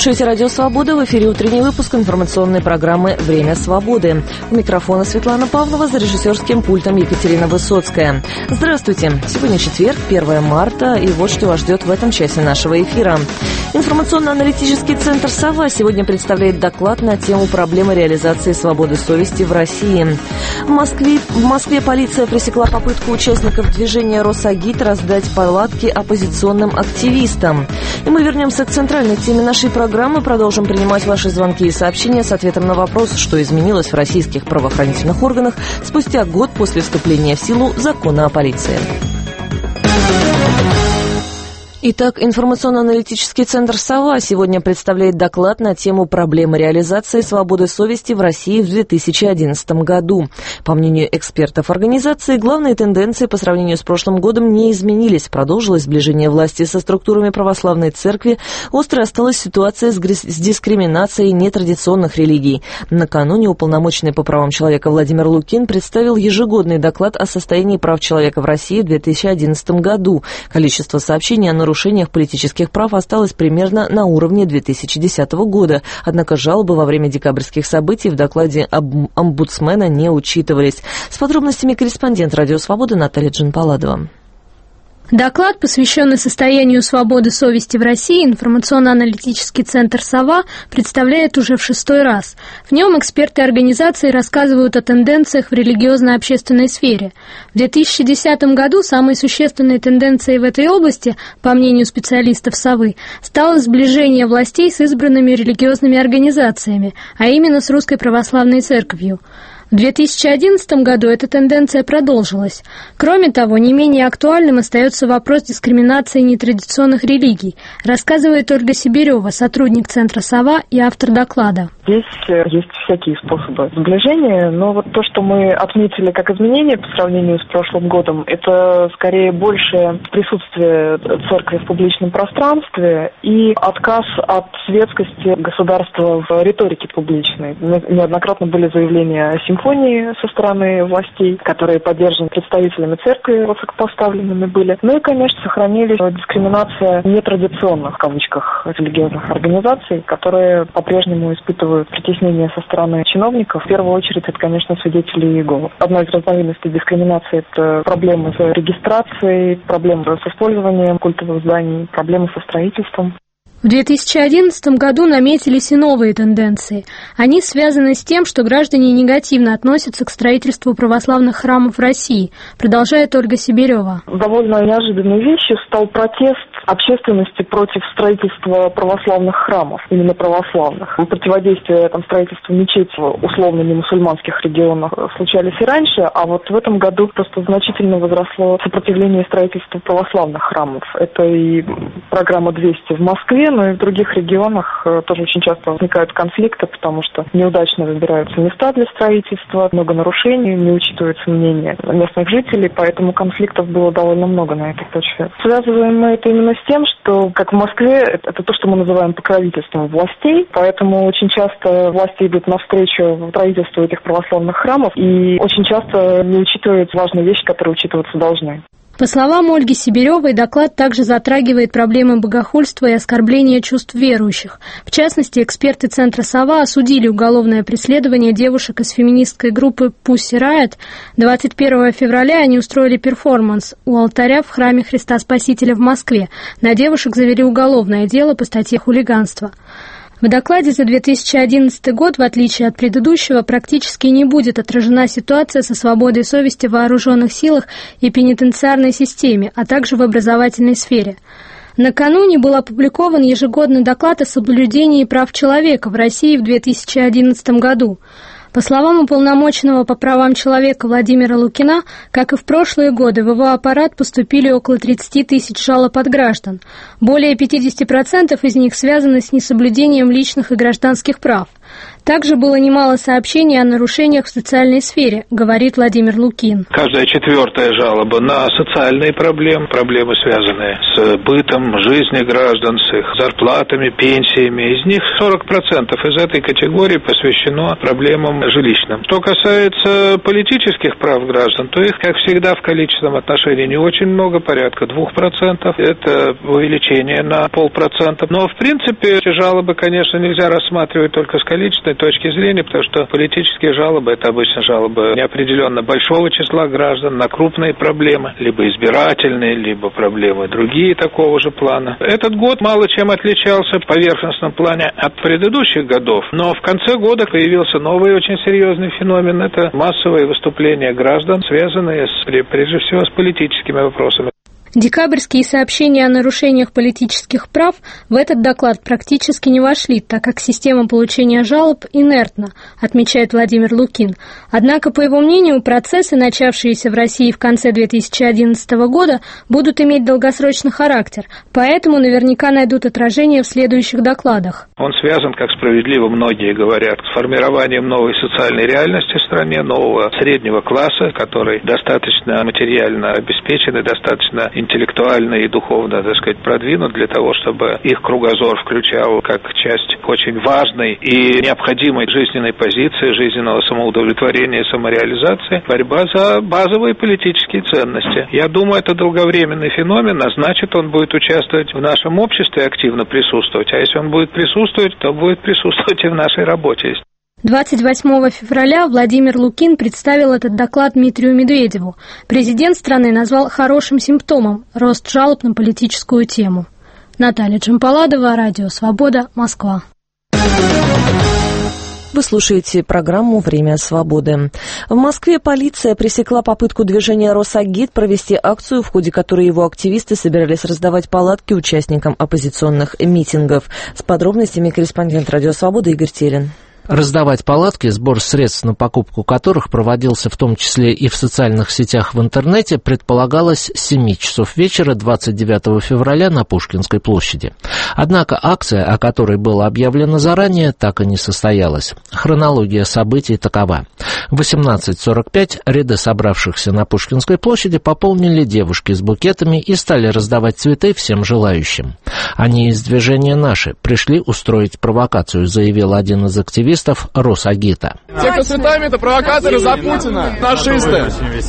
слушаете «Радио Свобода», в эфире утренний выпуск информационной программы «Время свободы». У микрофона Светлана Павлова, за режиссерским пультом Екатерина Высоцкая. Здравствуйте. Сегодня четверг, 1 марта, и вот что вас ждет в этом часе нашего эфира. Информационно-аналитический центр «Сова» сегодня представляет доклад на тему проблемы реализации свободы совести в России. В Москве полиция пресекла попытку участников движения «Росагит» раздать палатки оппозиционным активистам. И мы вернемся к центральной теме нашей программы, продолжим принимать ваши звонки и сообщения с ответом на вопрос, что изменилось в российских правоохранительных органах спустя год после вступления в силу закона о полиции. Итак, информационно-аналитический центр «Сова» сегодня представляет доклад на тему проблемы реализации свободы совести в России в 2011 году. По мнению экспертов организации, главные тенденции по сравнению с прошлым годом не изменились. Продолжилось сближение власти со структурами православной церкви, острой осталась ситуация с дискриминацией нетрадиционных религий. Накануне уполномоченный по правам человека Владимир Лукин представил ежегодный доклад о состоянии прав человека в России в 2011 году. Количество сообщений о нарушениях политических прав осталось примерно на уровне 2010 года. Однако жалобы во время декабрьских событий в докладе омбудсмена не учитывались. С подробностями корреспондент «Радио Свобода» Наталья Джанпаладова. Доклад, посвященный состоянию свободы совести в России, информационно-аналитический центр «Сова» представляет уже в 6-й раз. В нем эксперты организации рассказывают о тенденциях в религиозно-общественной сфере. В 2010 году самой существенной тенденцией в этой области, по мнению специалистов «Совы», стало сближение властей с избранными религиозными организациями, а именно с Русской Православной Церковью. В 2011 году эта тенденция продолжилась. Кроме того, не менее актуальным остается вопрос дискриминации нетрадиционных религий, рассказывает Ольга Сибирева, сотрудник Центра «Сова» и автор доклада. Здесь есть всякие способы сближения, но вот то, что мы отметили как изменение по сравнению с прошлым годом, это скорее больше присутствие церкви в публичном пространстве и отказ от светскости государства в риторике публичной. Неоднократно были заявления о симфонии со стороны властей, которые поддержаны представителями церкви, высокопоставленными были. Ну и, конечно, сохранились дискриминация нетрадиционных, в кавычках, религиозных организаций, которые по-прежнему испытывают притеснение со стороны чиновников. В первую очередь, это, конечно, свидетели Иеговы. Одна из разновидностей дискриминации – это проблемы с регистрацией, проблемы с использованием культовых зданий, проблемы со строительством. В 2011 году наметились и новые тенденции. Они связаны с тем, что граждане негативно относятся к строительству православных храмов в России, продолжает Ольга Сибирева. Довольно неожиданной вещью стал протест общественности против строительства православных храмов, именно православных. Противодействие строительству мечетей в условно не мусульманских регионах случались и раньше, а вот в этом году просто значительно возросло сопротивление строительству православных храмов. Это и программа 200 в Москве, но и в других регионах тоже очень часто возникают конфликты, потому что неудачно выбираются места для строительства, много нарушений, не учитывается мнение местных жителей, поэтому конфликтов было довольно много на этой почве. Связываем мы это именно с тем, что, как в Москве, это то, что мы называем покровительством властей, поэтому очень часто власти идут навстречу строительству этих православных храмов и очень часто не учитывают важные вещи, которые учитываться должны. По словам Ольги Сибиревой, доклад также затрагивает проблемы богохульства и оскорбления чувств верующих. В частности, эксперты Центра «Сова» осудили уголовное преследование девушек из феминистской группы Pussy Riot. 21 февраля они устроили перформанс у алтаря в храме Христа Спасителя в Москве. На девушек завели уголовное дело по статье «Хулиганство». В докладе за 2011 год, в отличие от предыдущего, практически не будет отражена ситуация со свободой совести в вооруженных силах и пенитенциарной системе, а также в образовательной сфере. Накануне был опубликован ежегодный доклад о соблюдении прав человека в России в 2011 году. По словам уполномоченного по правам человека Владимира Лукина, как и в прошлые годы, в его аппарат поступили около 30 тысяч жалоб от граждан. Более 50% из них связаны с несоблюдением личных и гражданских прав. Также было немало сообщений о нарушениях в социальной сфере, говорит Владимир Лукин. Каждая четвертая жалоба на социальные проблемы, связанные с бытом, жизнью граждан, с их зарплатами, пенсиями. Из них 40% из этой категории посвящено проблемам жилищным. Что касается политических прав граждан, то их, как всегда, в количественном отношении не очень много, порядка 2%. Это увеличение на 0,5%. Но, в принципе, эти жалобы, конечно, нельзя рассматривать только с количественной точки зрения, потому что политические жалобы – это обычно жалобы неопределенно большого числа граждан на крупные проблемы, либо избирательные, либо проблемы другие такого же плана. Этот год мало чем отличался в поверхностном плане от предыдущих годов, но в конце года появился новый очень серьезный феномен – это массовые выступления граждан, связанные прежде всего с политическими вопросами. Декабрьские сообщения о нарушениях политических прав в этот доклад практически не вошли, так как система получения жалоб инертна, отмечает Владимир Лукин. Однако, по его мнению, процессы, начавшиеся в России в конце 2011 года, будут иметь долгосрочный характер, поэтому наверняка найдут отражение в следующих докладах. Он связан, как справедливо многие говорят, с формированием новой социальной реальности в стране, нового среднего класса, который достаточно материально обеспечен и достаточно интеллектуально и духовно, так сказать, продвинут для того, чтобы их кругозор включал как часть очень важной и необходимой жизненной позиции, жизненного самоудовлетворения и самореализации, борьба за базовые политические ценности. Я думаю, это долговременный феномен, а значит, он будет участвовать в нашем обществе, активно присутствовать. А если он будет присутствовать, то будет присутствовать и в нашей работе. 28 февраля Владимир Лукин представил этот доклад Дмитрию Медведеву. Президент страны назвал хорошим симптомом рост жалоб на политическую тему. Наталья Джампаладова, Радио Свобода, Москва. Вы слушаете программу «Время свободы». В Москве полиция пресекла попытку движения «Росагит» провести акцию, в ходе которой его активисты собирались раздавать палатки участникам оппозиционных митингов. С подробностями корреспондент «Радио Свобода» Игорь Терин. Раздавать палатки, сбор средств на покупку которых проводился в том числе и в социальных сетях в интернете, предполагалось с 7 часов вечера 29 февраля на Пушкинской площади. Однако акция, о которой было объявлено заранее, так и не состоялась. Хронология событий такова. В 18:45 ряды собравшихся на Пушкинской площади пополнили девушки с букетами и стали раздавать цветы всем желающим. Они из движения «Наши» пришли устроить провокацию, заявил один из активистов Росагита. Те, кто цветами, это провокаторы за Путина, фашисты.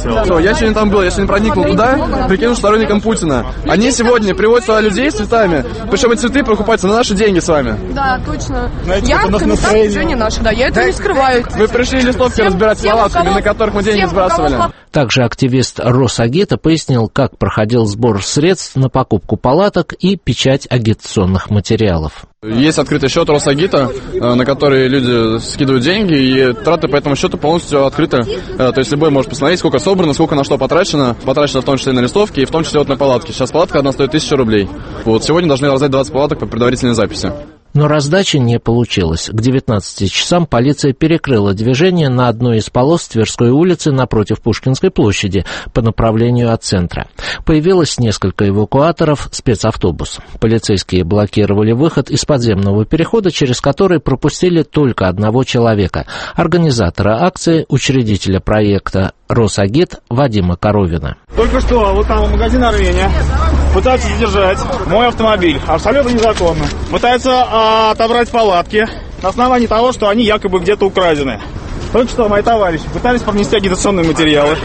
Я сегодня там был, я сегодня проникнул туда, прикинул сторонником Путина. Они сегодня приводят сюда людей с цветами, причем эти цветы покупаются на наши деньги с вами. Да, точно. Я комиссар движения «Наши», да, я это не скрываю. Вы пришли листовки разбирать с палатками, на которых мы деньги сбрасывали. Также активист Росагита пояснил, как проходил сбор средств на покупку палаток и печать агитационных материалов. Есть открытый счет Росагита, на который люди скидывают деньги, и траты по этому счету полностью открыты. То есть любой может посмотреть, сколько собрано, сколько на что потрачено. Потрачено в том числе и на листовки, и в том числе вот на палатки. Сейчас палатка одна стоит 1000 рублей. Вот, сегодня должны раздать 20 палаток по предварительной записи. Но раздачи не получилось. К 19 часам полиция перекрыла движение на одной из полос Тверской улицы напротив Пушкинской площади по направлению от центра. Появилось несколько эвакуаторов, спецавтобус. Полицейские блокировали выход из подземного перехода, через который пропустили только одного человека – организатора акции, учредителя проекта «Росагит» Вадима Коровина. Только что вот там магазин «Армения» пытаются задержать мой автомобиль абсолютно незаконно. Пытаются отобрать палатки на основании того, что они якобы где-то украдены. Только что мои товарищи пытались пронести агитационные материалы.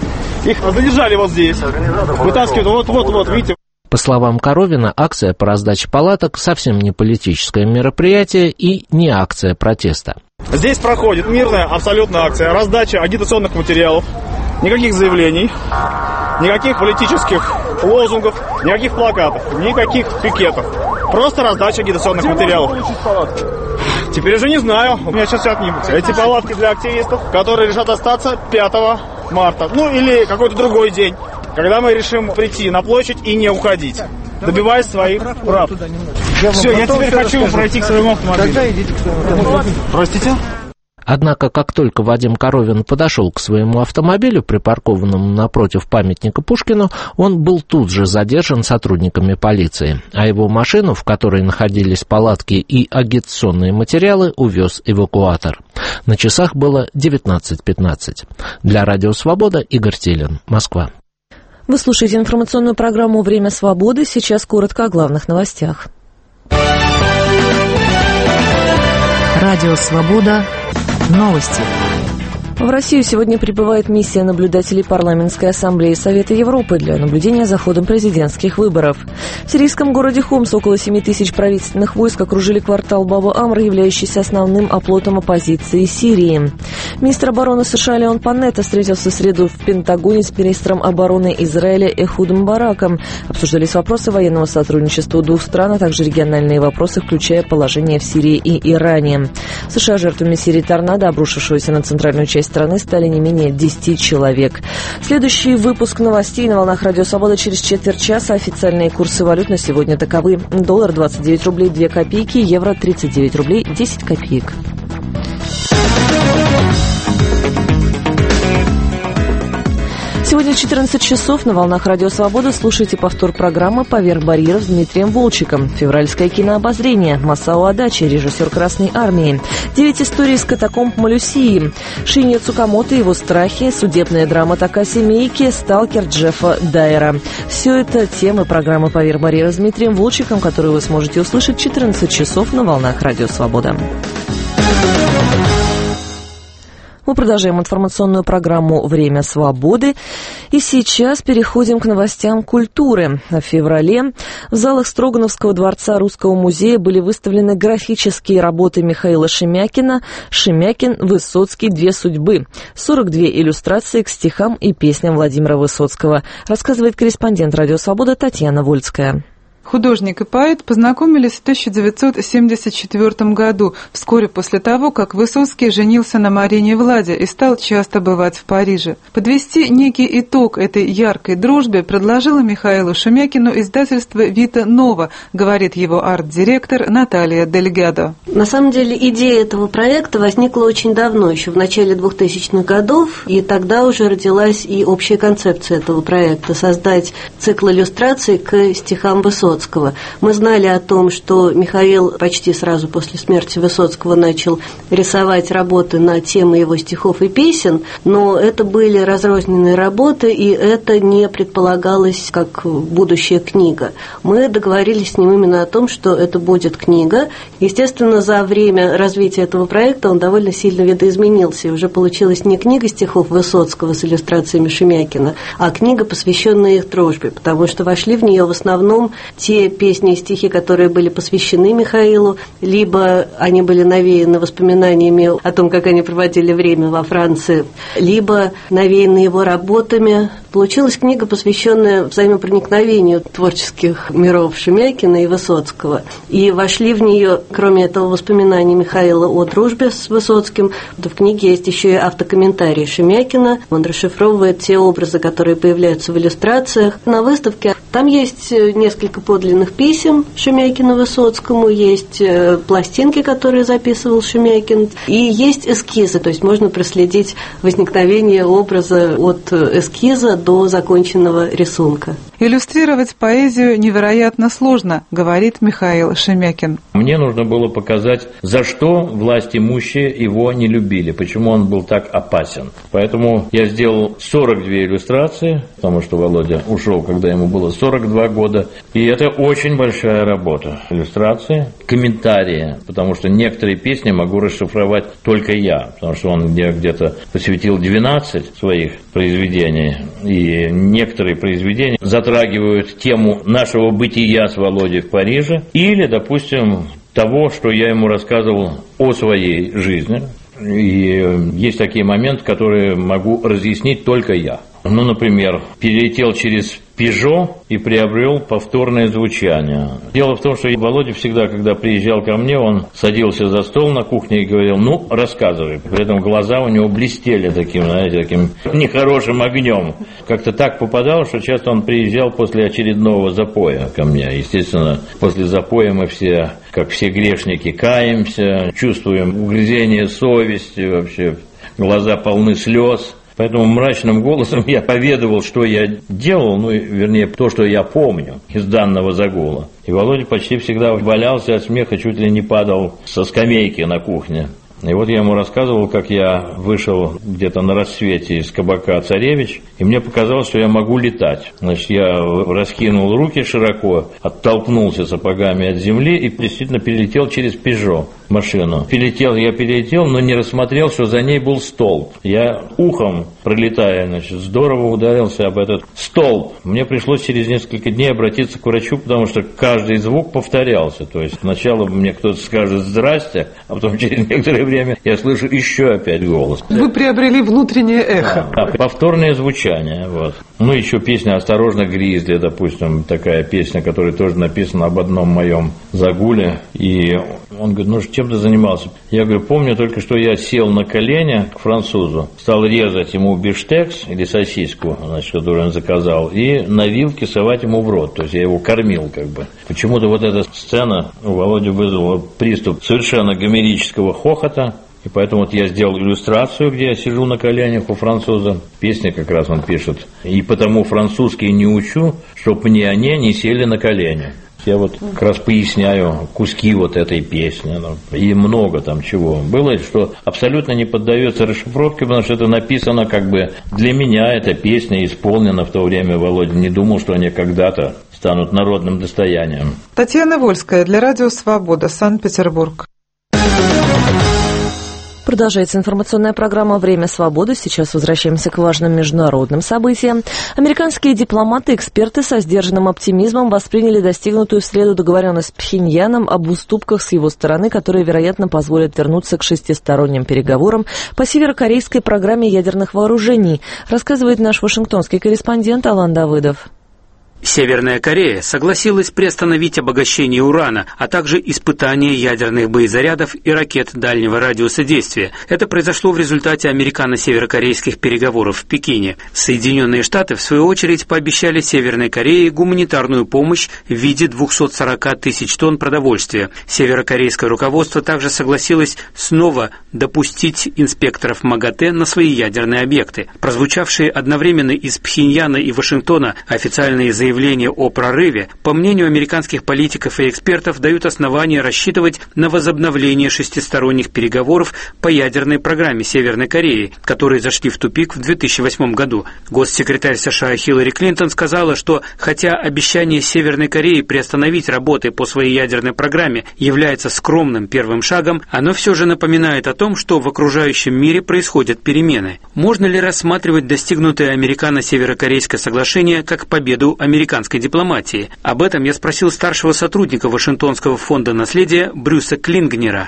Их задержали вот здесь. Вытаскивают вот, видите. По словам Коровина, акция по раздаче палаток совсем не политическое мероприятие и не акция протеста. Здесь проходит мирная абсолютно акция раздача агитационных материалов. Никаких заявлений, никаких политических лозунгов, никаких плакатов, никаких пикетов. Просто раздача агитационных материалов. Теперь уже не знаю, у меня сейчас все отнимут. Эти палатки для активистов, которые решат остаться 5 марта. Ну или какой-то другой день, когда мы решим прийти на площадь и не уходить, добиваясь своих прав. Все, я теперь хочу пройти к своему автомобилю. Тогда идите к своему автомобилю. Простите? Однако, как только Вадим Коровин подошел к своему автомобилю, припаркованному напротив памятника Пушкину, он был тут же задержан сотрудниками полиции, а его машину, в которой находились палатки и агитационные материалы, увез эвакуатор. На часах было 19:15. Для Радио Свобода Игорь Телин, Москва. Вы слушаете информационную программу «Время свободы». Сейчас коротко о главных новостях. Радио Свобода. Новости. В Россию сегодня прибывает миссия наблюдателей Парламентской ассамблеи Совета Европы для наблюдения за ходом президентских выборов. В сирийском городе Хомс около 7 тысяч правительственных войск окружили квартал Баба-Амр, являющийся основным оплотом оппозиции Сирии. Министр обороны США Леон Панетта встретился в среду в Пентагоне с министром обороны Израиля Эхудом Бараком. Обсуждались вопросы военного сотрудничества двух стран, а также региональные вопросы, включая положение в Сирии и Иране. В США жертвами Сирии торнадо, обрушившегося на центральную часть страны, стали не менее 10 человек. Следующий выпуск новостей на волнах Радио Свобода через четверть часа. Официальные курсы валют на сегодня таковы. Доллар 29 рублей 2 копейки, евро 39 рублей 10 копеек. Сегодня 14 часов на волнах Радио Свобода слушайте повтор программы «Поверх барьеров» с Дмитрием Волчиком. Февральское кинообозрение. Масао Адачи, режиссер «Красной армии». 9 историй из катакомб Малюсии. Шинья Цукамото и его страхи. Судебная драма Такаси Мейки. Сталкер Джеффа Дайера. Все это темы программы «Поверх барьеров» с Дмитрием Волчиком, которую вы сможете услышать 14 часов на волнах Радио Свобода. Мы продолжаем информационную программу «Время свободы». И сейчас переходим к новостям культуры. В феврале в залах Строгановского дворца Русского музея были выставлены графические работы Михаила Шемякина «Шемякин, Высоцкий. Две судьбы». 42 иллюстрации к стихам и песням Владимира Высоцкого, рассказывает корреспондент «Радио Свобода» Татьяна Вольская. Художник и поэт познакомились в 1974 году, вскоре после того, как Высоцкий женился на Марине Владе и стал часто бывать в Париже. Подвести некий итог этой яркой дружбе предложила Михаилу Шемякину издательство «Вита Нова», говорит его арт-директор Наталья Дельгадо. На самом деле идея этого проекта возникла очень давно, еще в начале 2000-х годов, и тогда уже родилась и общая концепция этого проекта – создать цикл иллюстраций к стихам Высоцкого. Мы знали о том, что Михаил почти сразу после смерти Высоцкого начал рисовать работы на темы его стихов и песен, но это были разрозненные работы, и это не предполагалось как будущая книга. Мы договорились с ним именно о том, что это будет книга. Естественно, за время развития этого проекта он довольно сильно видоизменился, и уже получилась не книга стихов Высоцкого с иллюстрациями Шемякина, а книга, посвященная их дружбе, потому что вошли в нее в основном те песни и стихи, которые были посвящены Михаилу, либо они были навеяны воспоминаниями о том, как они проводили время во Франции, либо навеяны его работами. Получилась книга, посвященная взаимопроникновению творческих миров Шемякина и Высоцкого. И вошли в нее, кроме этого, воспоминания Михаила о дружбе с Высоцким. В книге есть еще и автокомментарии Шемякина. Он расшифровывает те образы, которые появляются в иллюстрациях. На выставке там есть несколько подлинных писем Шемякина Высоцкому, есть пластинки, которые записывал Шемякин, и есть эскизы, то есть можно проследить возникновение образа от эскиза до законченного рисунка. Иллюстрировать поэзию невероятно сложно, говорит Михаил Шемякин. Мне нужно было показать, за что власть имущие его не любили, почему он был так опасен. Поэтому я сделал 42 иллюстрации, потому что Володя ушел, когда ему было 42 года. И это очень большая работа. Иллюстрации, комментарии, потому что некоторые песни могу расшифровать только я, потому что он где-то посвятил 12 своих произведений, и некоторые произведения затрагивают тему нашего бытия с Володей в Париже, или, допустим, того, что я ему рассказывал о своей жизни. И есть такие моменты, которые могу разъяснить только я. Ну, например, перелетел через Пежо и приобрел повторное звучание. Дело в том, что Володя всегда, когда приезжал ко мне, он садился за стол на кухне и говорил: ну, рассказывай. При этом глаза у него блестели таким, знаете, таким нехорошим огнем. Как-то так попадало, что часто он приезжал после очередного запоя ко мне. Естественно, после запоя мы все как все грешники, каемся, чувствуем угрызение совести, вообще глаза полны слез. Поэтому мрачным голосом я поведывал, что я делал, вернее, то, что я помню из данного загула. И Володя почти всегда валялся от смеха, чуть ли не падал со скамейки на кухне. И вот я ему рассказывал, как я вышел где-то на рассвете из кабака «Царевич», и мне показалось, что я могу летать. Значит, я раскинул руки широко, оттолкнулся сапогами от земли и действительно перелетел через «Пежо» машину. Я перелетел, но не рассмотрел, что за ней был столб. Я ухом, пролетая, здорово ударился об этот столб. Мне пришлось через несколько дней обратиться к врачу, потому что каждый звук повторялся. То есть сначала мне кто-то скажет «здрасте», а потом через некоторое время я слышу еще опять голос. Вы приобрели внутреннее эхо. Да, повторное звучание. Вот. Еще песня «Осторожно, Гризли», допустим, такая песня, которая тоже написана об одном моем загуле. И он говорит, чем ты занимался? Я говорю, помню только, что я сел на колени к французу, стал резать ему бифштекс или сосиску, которую он заказал, и на вилке совать ему в рот. То есть я его кормил как бы. Почему-то вот эта сцена у Володи вызвала приступ совершенно гомерического хохота. И поэтому вот я сделал иллюстрацию, где я сижу на коленях у француза. Песня как раз он пишет. И потому французский не учу, чтоб мне они не сели на колени. Я вот как раз поясняю куски вот этой песни. И много там чего было, что абсолютно не поддается расшифровке, потому что это написано как бы для меня, эта песня исполнена в то время. Володя не думал, что они когда-то станут народным достоянием. Татьяна Вольская для Радио Свобода, Санкт-Петербург. Продолжается информационная программа «Время свободы». Сейчас возвращаемся к важным международным событиям. Американские дипломаты и эксперты со сдержанным оптимизмом восприняли достигнутую в среду договоренность с Пхеньяном об уступках с его стороны, которые, вероятно, позволят вернуться к шестисторонним переговорам по северокорейской программе ядерных вооружений, рассказывает наш вашингтонский корреспондент Алан Давыдов. Северная Корея согласилась приостановить обогащение урана, а также испытание ядерных боезарядов и ракет дальнего радиуса действия. Это произошло в результате американо-северокорейских переговоров в Пекине. Соединенные Штаты, в свою очередь, пообещали Северной Корее гуманитарную помощь в виде 240 тысяч тонн продовольствия. Северокорейское руководство также согласилось снова допустить инспекторов МАГАТЭ на свои ядерные объекты. Прозвучавшие одновременно из Пхеньяна и Вашингтона официальные заявления о прорыве, по мнению американских политиков и экспертов, дают основания рассчитывать на возобновление шестисторонних переговоров по ядерной программе Северной Кореи, которые зашли в тупик в 2008 году. Госсекретарь США Хиллари Клинтон сказала, что хотя обещание Северной Кореи приостановить работы по своей ядерной программе является скромным первым шагом, оно все же напоминает о том, что в окружающем мире происходят перемены. Можно ли рассматривать достигнутое американо-северокорейское соглашение как победу американской дипломатии? Об этом я спросил старшего сотрудника Вашингтонского фонда наследия Брюса Клингнера.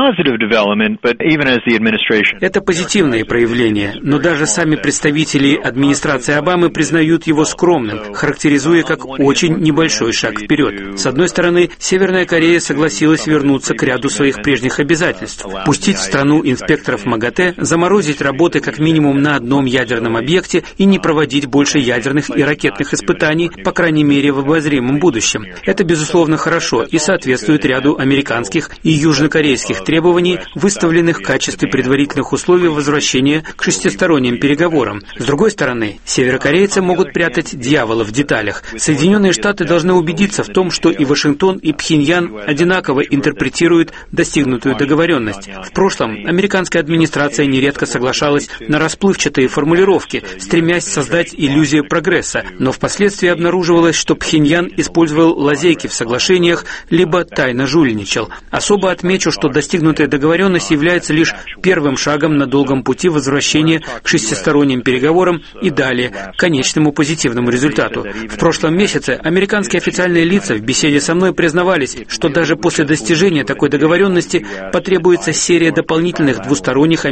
Это позитивное проявление, но даже сами представители администрации Обамы признают его скромным, характеризуя как очень небольшой шаг вперед. С одной стороны, Северная Корея согласилась вернуться к ряду своих прежних обязательств, пустить в страну инспекторов МАГАТЭ, заморозить работы как минимум на одном ядерном объекте и не проводить больше ядерных и ракетных испытаний, по крайней мере, в обозримом будущем. Это, безусловно, хорошо и соответствует ряду американских и южнокорейских требований, выставленных в качестве предварительных условий возвращения к шестисторонним переговорам. С другой стороны, северокорейцы могут прятать дьявола в деталях. Соединенные Штаты должны убедиться в том, что и Вашингтон, и Пхеньян одинаково интерпретируют достигнутую договоренность. В прошлом американская администрация нередко соглашалась на расплывчатые формулировки, стремясь создать иллюзию прогресса, но впоследствии обнаруживалось, что Пхеньян использовал лазейки в соглашениях, либо тайно жульничал. Особо отмечу, что достигнутая договоренность является лишь первым шагом на долгом пути возвращения к шестисторонним переговорам и далее к конечному позитивному результату. В прошлом месяце американские официальные лица в беседе со мной признавались, что даже после достижения такой договоренности потребуется серия дополнительных двусторонних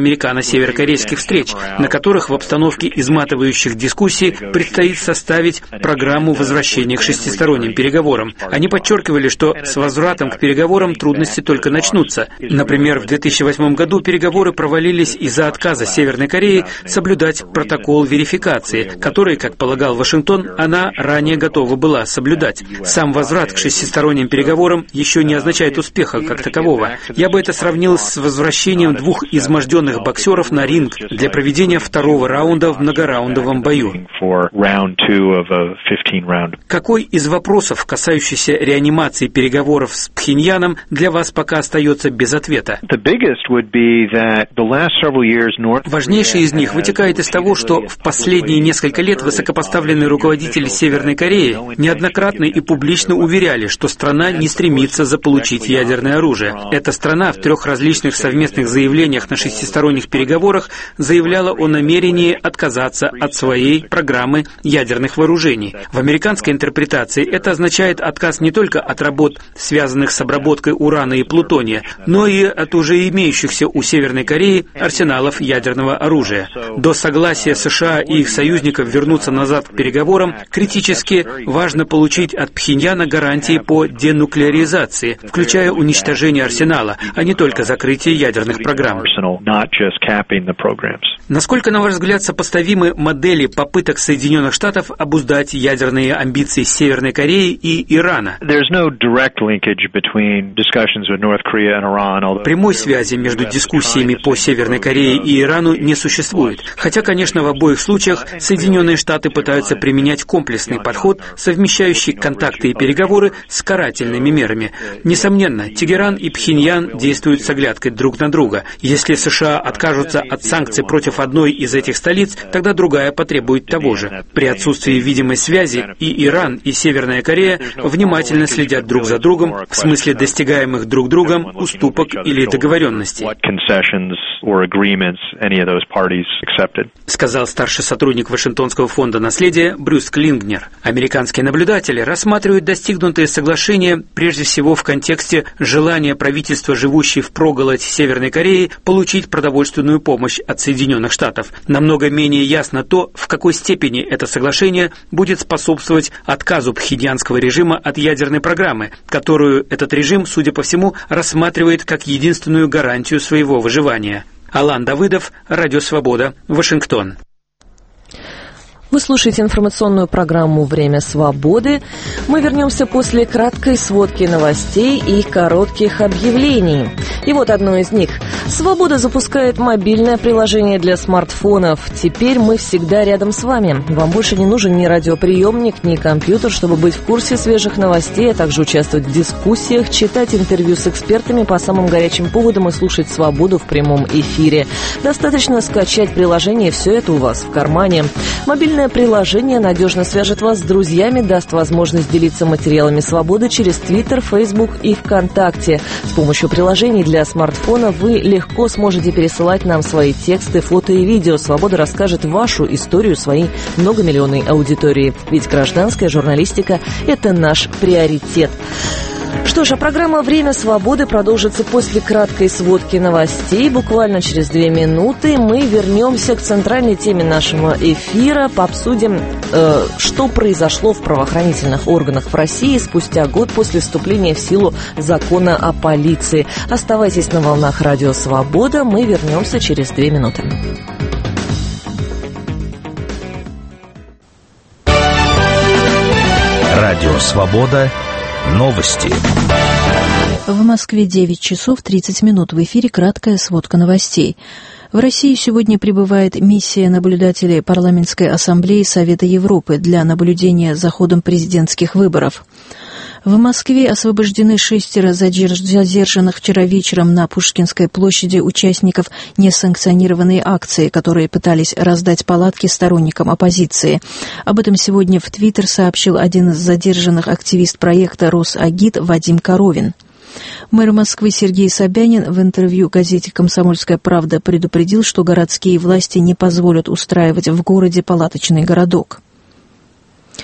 американо-северокорейских встреч, на которых в обстановке изматывающих дискуссий предстоит составить программу программу возвращения к шестисторонним переговорам. Они подчеркивали, что с возвратом к переговорам трудности только начнутся. Например, в 2008 году переговоры провалились из-за отказа Северной Кореи соблюдать протокол верификации, который, как полагал Вашингтон, она ранее готова была соблюдать. Сам возврат к шестисторонним переговорам еще не означает успеха как такового. Я бы это сравнил с возвращением двух изможденных боксеров на ринг для проведения второго раунда в многораундовом бою. Какой из вопросов, касающихся реанимации переговоров с Пхеньяном, для вас пока остается без ответа? Важнейший из них вытекает из того, что в последние несколько лет высокопоставленные руководители Северной Кореи неоднократно и публично уверяли, что страна не стремится заполучить ядерное оружие. Эта страна в 3 различных совместных заявлениях на шестисторонних переговорах заявляла о намерении отказаться от своей программы ядерных вооружений. В американской интерпретации это означает отказ не только от работ, связанных с обработкой урана и плутония, но и от уже имеющихся у Северной Кореи арсеналов ядерного оружия. До согласия США и их союзников вернуться назад к переговорам критически важно получить от Пхеньяна гарантии по денуклеаризации, включая уничтожение арсенала, а не только закрытие ядерных программ. Насколько, на ваш взгляд, сопоставимы модели попыток Соединенных Штатов обуздать ядерные амбиции Северной Кореи и Ирана? Прямой связи между дискуссиями по Северной Корее и Ирану не существует. Хотя, конечно, в обоих случаях Соединенные Штаты пытаются применять комплексный подход, совмещающий контакты и переговоры с карательными мерами. Несомненно, Тегеран и Пхеньян действуют с оглядкой друг на друга. Если США откажутся от санкций против одной из этих столиц, тогда другая потребует того же. При отсутствии видимой связи и Иран, и Северная Корея внимательно следят друг за другом в смысле достигаемых друг другом уступок или договоренностей, сказал старший сотрудник Вашингтонского фонда наследия Брюс Клингнер. Американские наблюдатели рассматривают достигнутые соглашения прежде всего в контексте желания правительства, живущей впроголодь Северной Кореи, получить продовольственную помощь от Соединенных Штатов. Намного менее ясно то, в какой степени это соглашение будет способствовать отказу пхеньянского режима от ядерной программы, которую этот режим, судя по всему, рассматривает как единственную гарантию своего выживания. Алан Давыдов, Радио Свобода, Вашингтон. Вы слушаете информационную программу «Время свободы». Мы вернемся после краткой сводки новостей и коротких объявлений. И вот одно из них. «Свобода» запускает мобильное приложение для смартфонов. Теперь мы всегда рядом с вами. Вам больше не нужен ни радиоприемник, ни компьютер, чтобы быть в курсе свежих новостей, а также участвовать в дискуссиях, читать интервью с экспертами по самым горячим поводам и слушать «Свободу» в прямом эфире. Достаточно скачать приложение, и все это у вас в кармане. Мобильное приложение надежно свяжет вас с друзьями, даст возможность делиться материалами «Свободы» через Twitter, Facebook и ВКонтакте. С помощью приложений для смартфона вы легко сможете пересылать нам свои тексты, фото и видео. «Свобода» расскажет вашу историю своей многомиллионной аудитории. Ведь гражданская журналистика – это наш приоритет. Что ж, а программа «Время свободы» продолжится после краткой сводки новостей. Буквально через 2 минуты мы вернемся к центральной теме нашего эфира. Пообсудим, что произошло в правоохранительных органах в России спустя год после вступления в силу закона о полиции. Оставайтесь на волнах «Радио Свобода». Мы вернемся через 2 минуты. Радио Свобода. Новости. В Москве 9 часов 30 минут. В эфире краткая сводка новостей. В России сегодня прибывает миссия наблюдателей Парламентской ассамблеи Совета Европы для наблюдения за ходом президентских выборов. В Москве освобождены 6 задержанных вчера вечером на Пушкинской площади участников несанкционированной акции, которые пытались раздать палатки сторонникам оппозиции. Об этом сегодня в Твиттер сообщил один из задержанных, активист проекта «Росагит» Вадим Коровин. Мэр Москвы Сергей Собянин в интервью газете «Комсомольская правда» предупредил, что городские власти не позволят устраивать в городе палаточный городок. В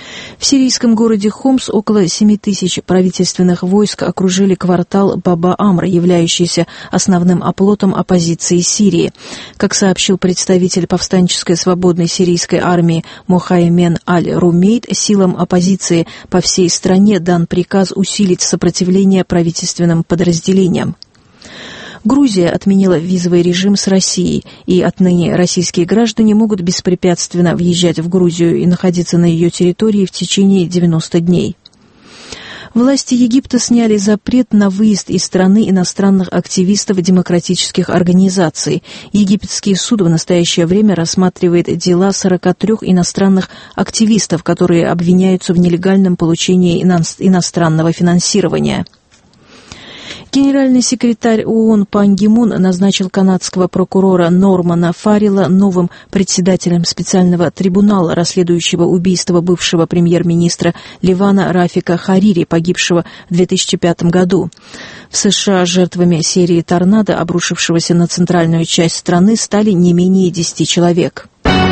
В сирийском городе Хомс около 7 тысяч правительственных войск окружили квартал Баба-Амр, являющийся основным оплотом оппозиции Сирии. Как сообщил представитель повстанческой свободной сирийской армии Мохаймен Аль-Румейд, силам оппозиции по всей стране дан приказ усилить сопротивление правительственным подразделениям. Грузия отменила визовый режим с Россией, и отныне российские граждане могут беспрепятственно въезжать в Грузию и находиться на ее территории в течение 90 дней. Власти Египта сняли запрет на выезд из страны иностранных активистов демократических организаций. Египетский суд в настоящее время рассматривает дела 43 иностранных активистов, которые обвиняются в нелегальном получении иностранного финансирования. Генеральный секретарь ООН Пан Ги Мун назначил канадского прокурора Нормана Фаррелла новым председателем специального трибунала, расследующего убийство бывшего премьер-министра Ливана Рафика Харири, погибшего в 2005 году. В США жертвами серии торнадо, обрушившегося на центральную часть страны, стали не менее 10 человек.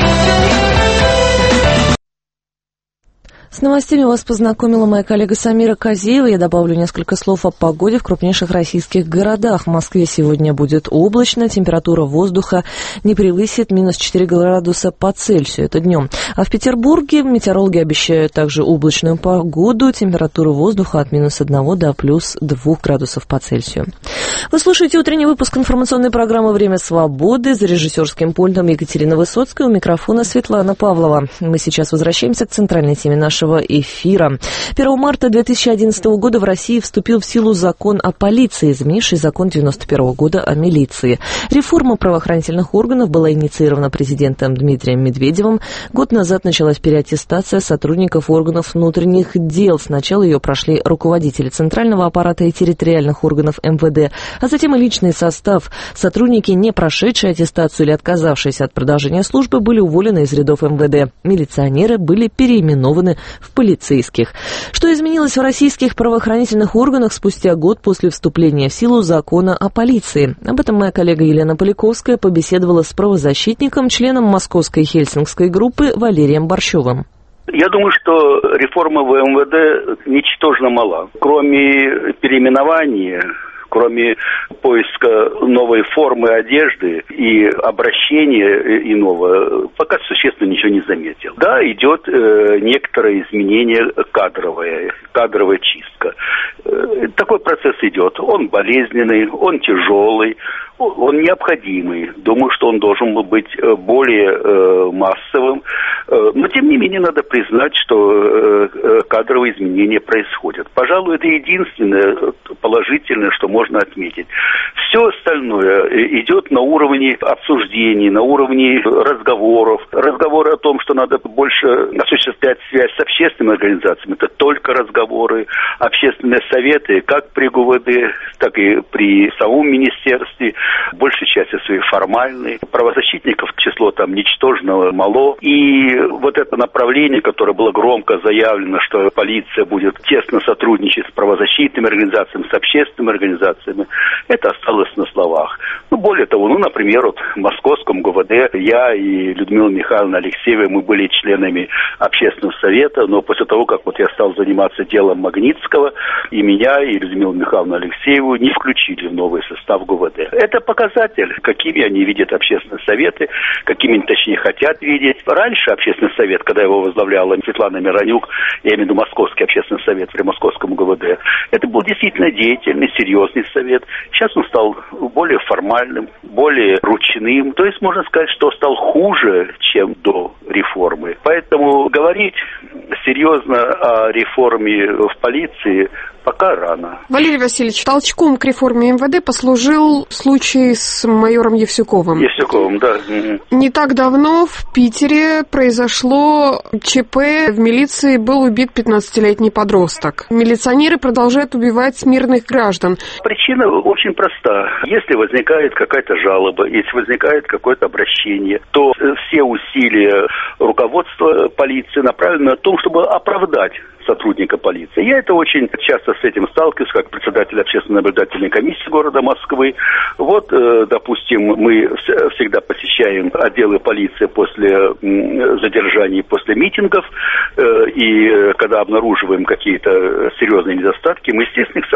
С новостями вас познакомила моя коллега Самира Казеева. Я добавлю несколько слов о погоде в крупнейших российских городах. В Москве сегодня будет облачно, температура воздуха не превысит минус 4 градуса по Цельсию, это днем. А в Петербурге метеорологи обещают также облачную погоду, температура воздуха от минус 1 до плюс 2 градусов по Цельсию. Вы слушаете утренний выпуск информационной программы «Время свободы». За режиссерским пультом Екатерина Высоцкая, у микрофона Светлана Павлова. Мы сейчас возвращаемся к центральной теме нашего эфира. 1 марта 2011 года в России вступил в силу закон о полиции, изменивший закон 1991 года о милиции. Реформа правоохранительных органов была инициирована президентом Дмитрием Медведевым. Год назад началась переаттестация сотрудников органов внутренних дел. Сначала ее прошли руководители центрального аппарата и территориальных органов МВД, а затем и личный состав. Сотрудники, не прошедшие аттестацию или отказавшиеся от продолжения службы, были уволены из рядов МВД. Милиционеры были переименованы в полицейских. Что изменилось в российских правоохранительных органах спустя год после вступления в силу закона о полиции? Об этом моя коллега Елена Поляковская побеседовала с правозащитником, членом Московской Хельсинкской группы Валерием Борщевым. Я думаю, что реформа в МВД ничтожно мала. Кроме переименования, кроме поиска новой формы одежды и обращения иного, пока существенно ничего не заметил. Да, идет некоторое изменение кадровая чистка. Такой процесс идет. Он болезненный, он тяжелый, он необходимый. Думаю, что он должен был быть более массовым. Но, тем не менее, надо признать, что кадровые изменения происходят. Пожалуй, это единственное положительное, что можно отметить. Все остальное идет на уровне обсуждений, на уровне разговоров. Разговоры о том, что надо больше осуществлять связь с общественными организациями, это только разговоры. Общественные советы, как при ГУВД, так и при самом министерстве, большей части своей формальные. Правозащитников число там ничтожно мало. И вот это направление, которое было громко заявлено, что полиция будет тесно сотрудничать с правозащитными организациями, с общественными организациями, это осталось на словах. Более того, например, вот в Московском ГУВД я и Людмила Михайловна Алексеева, мы были членами общественного совета, но после того, как я стал заниматься делом Магнитского, и меня, и Людмилу Михайловну Алексееву не включили в новый состав ГУВД. Это показатель, какими они видят общественные советы, какими они, точнее, хотят видеть. Раньше общественный совет, когда его возглавляла Светлана Миронюк, я имею в виду Московский общественный совет при Московском ГУВД, это был действительно деятельный, серьезный совет. Сейчас он стал более формальным, более ручным. То есть можно сказать, что стал хуже, чем до реформы. Поэтому говорить серьезно о реформе в полиции пока рано. Валерий Васильевич, толчком к реформе МВД послужил случай с майором Евсюковым. Евсюковым, да. Не так давно в Питере произошло ЧП. В милиции был убит 15-летний подросток. Милиционеры продолжают убивать мирных граждан. Причина очень проста. Если возникает какая-то жалоба, если возникает какое-то обращение, то все усилия руководства полиции направлены на то, чтобы оправдать сотрудника полиции. Я это очень часто с этим сталкиваюсь, как председатель общественной наблюдательной комиссии города Москвы. Вот, допустим, мы всегда посещаем отделы полиции после задержаний, после митингов, и когда обнаруживаем какие-то серьезные недостатки, мы, естественно, их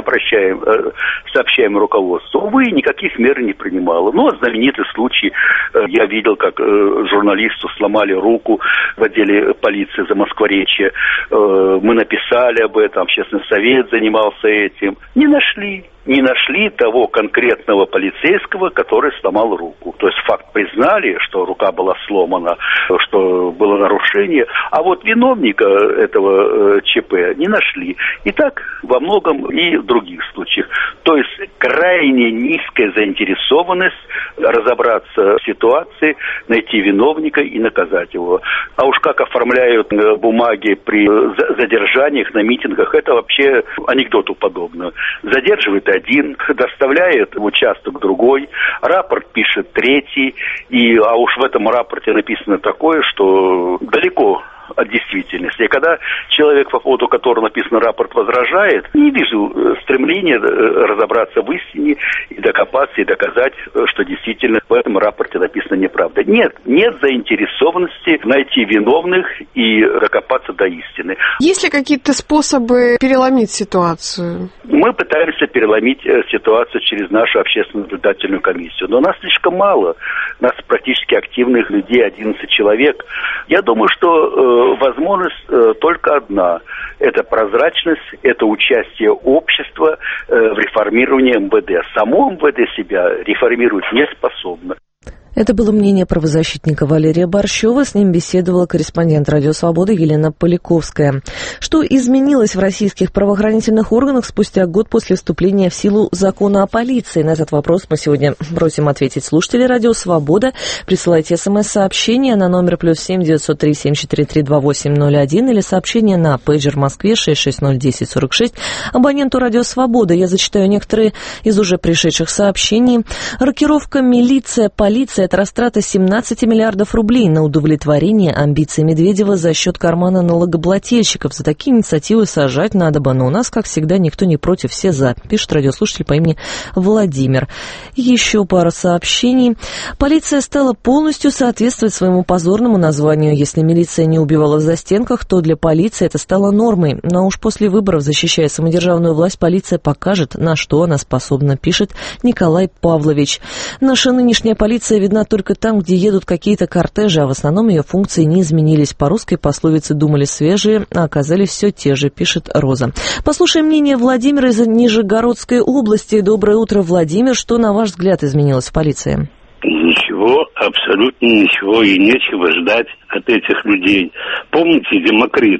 сообщаем руководству. Увы, никаких мер не принимало. Ну, а знаменитый случай, я видел, как журналисту сломали руку в отделе полиции за Москворечье. Мы написали об этом, общественный совет занимался этим. Не нашли того конкретного полицейского, который сломал руку. То есть факт признали, что рука была сломана, что было нарушение, а вот виновника этого ЧП не нашли. И так во многом и в других случаях. То есть крайне низкая заинтересованность разобраться в ситуации, найти виновника и наказать его. А уж как оформляют бумаги при задержаниях на митингах, это вообще анекдоту подобно. Задерживает один, доставляет в участок другой, рапорт пишет третий, а уж в этом рапорте написано такое, что далеко от действительности. И когда человек, по поводу которого написан рапорт, возражает, не вижу стремления разобраться в истине и докопаться, и доказать, что действительно в этом рапорте написано неправда. Нет заинтересованности найти виновных и докопаться до истины. Есть ли какие-то способы переломить ситуацию? Мы пытаемся переломить ситуацию через нашу общественную наблюдательную комиссию, но нас слишком мало. Нас практически активных людей 11 человек. Я думаю, что возможность только одна. Это прозрачность, это участие общества в реформировании МВД. Само МВД себя реформировать не способно. Это было мнение правозащитника Валерия Борщева. С ним беседовала корреспондент «Радио Свобода» Елена Поляковская. Что изменилось в российских правоохранительных органах спустя год после вступления в силу закона о полиции? На этот вопрос мы сегодня просим ответить слушателей «Радио Свобода». Присылайте смс-сообщение на номер +7 903 743 2801 или сообщение на пейджер в Москве 6601046. Абоненту «Радио Свобода» я зачитаю некоторые из уже пришедших сообщений. Рокировка «Милиция, полиция» — это растрата 17 миллиардов рублей на удовлетворение амбиций Медведева за счет кармана налогоплательщиков. За такие инициативы сажать надо бы, но у нас, как всегда, никто не против, все за, пишет радиослушатель по имени Владимир. Еще пара сообщений. Полиция стала полностью соответствовать своему позорному названию. Если милиция не убивала в застенках, то для полиции это стало нормой. Но уж после выборов, защищая самодержавную власть, полиция покажет, на что она способна, пишет Николай Павлович. Наша нынешняя полиция видна только там, где едут какие-то кортежи, а в основном ее функции не изменились. По русской пословице думали свежие, а оказались все те же, пишет Роза. Послушаем мнение Владимира из Нижегородской области. Доброе утро, Владимир. Что, на ваш взгляд, изменилось в полиции? Ничего, абсолютно ничего, и нечего ждать от этих людей. Помните, Демокрит,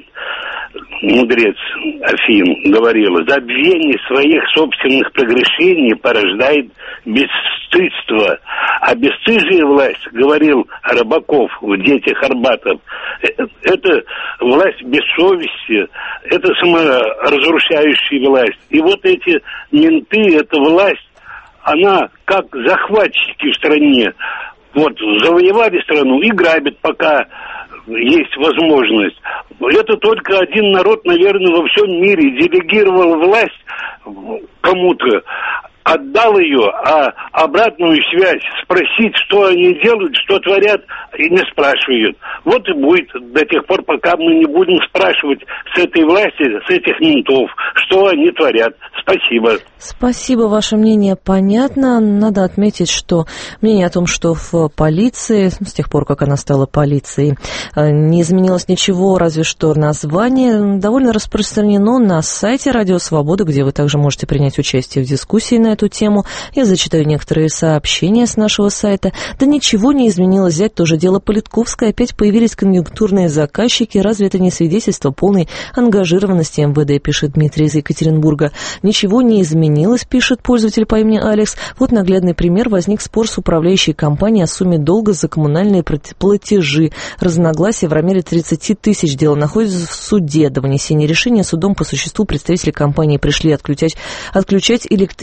мудрец Афин, говорил: забвение своих собственных прегрешений порождает бесстыдство. А бесстыжая власть, говорил Рыбаков в «Детях Арбатов», это власть без совести, это саморазрушающая власть. И вот эти менты, эта власть, она как захватчики в стране. Вот, завоевали страну и грабят, пока есть возможность. Это только один народ, наверное, во всем мире делегировал власть кому-то, отдал ее, а обратную связь спросить, что они делают, что творят, и не спрашивают. Вот и будет до тех пор, пока мы не будем спрашивать с этой власти, с этих ментов, что они творят. Спасибо. Спасибо, ваше мнение понятно. Надо отметить, что мнение о том, что в полиции, с тех пор, как она стала полицией, не изменилось ничего, разве что название, довольно распространено на сайте «Радио Свобода», где вы также можете принять участие в дискуссии на эту тему. Я зачитаю некоторые сообщения с нашего сайта. Да ничего не изменилось, взять тоже дело Политковской. Опять появились конъюнктурные заказчики. Разве это не свидетельство полной ангажированности МВД, пишет Дмитрий из Екатеринбурга. Ничего не изменилось, пишет пользователь по имени Алекс. Вот наглядный пример. Возник спор с управляющей компанией о сумме долга за коммунальные платежи. Разногласия в размере 30 тысяч. Дело находится в суде. До вынесения решения судом по существу представители компании пришли отключать электричество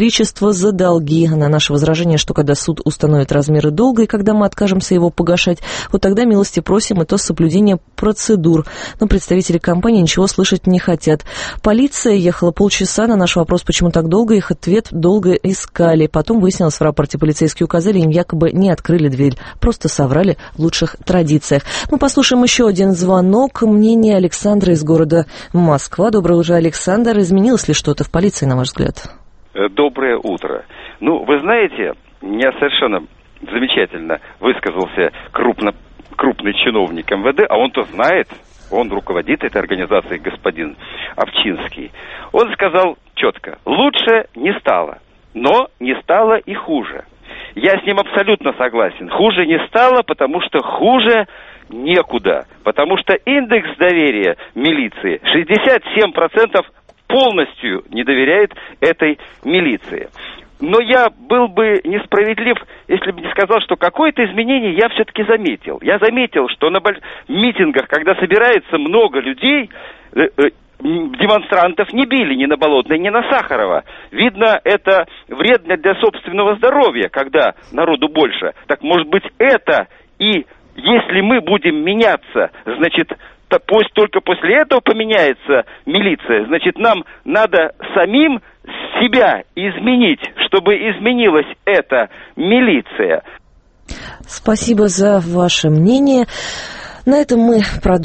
имущество за долги. На наше возражение, что когда суд установит размеры долга и когда мы откажемся его погашать, вот тогда милости просим, и то соблюдение процедур. Но представители компании ничего слышать не хотят. Полиция ехала полчаса. На наш вопрос, почему так долго, их ответ долго искали. Потом выяснилось, в рапорте полицейские указали, им якобы не открыли дверь. Просто соврали в лучших традициях. Мы послушаем еще один звонок. Мнение Александра из города Москва. Доброе утро, Александр. Изменилось ли что-то в полиции, на ваш взгляд? Доброе утро. Вы знаете, меня совершенно замечательно высказался крупный чиновник МВД, а он-то знает, он руководит этой организацией, господин Овчинский. Он сказал четко: лучше не стало, но не стало и хуже. Я с ним абсолютно согласен. Хуже не стало, потому что хуже некуда. Потому что индекс доверия милиции 67% полностью не доверяет этой милиции. Но я был бы несправедлив, если бы не сказал, что какое-то изменение я все-таки заметил. Я заметил, что на митингах, когда собирается много людей, демонстрантов не били ни на Болотной, ни на Сахарова. Видно, это вредно для собственного здоровья, когда народу больше. Так, может быть, это и если мы будем меняться, значит, пусть только после этого поменяется милиция. Значит, нам надо самим себя изменить, чтобы изменилась эта милиция. Спасибо за ваше мнение. На этом мы